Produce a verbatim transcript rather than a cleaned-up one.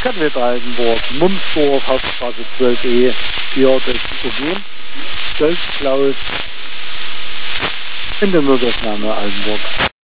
Kettwitz Altenburg, Mumsdorf, Hauptstraße zwölf E, hier das O G, Stolz Klaus in der Notaufnahme Altenburg.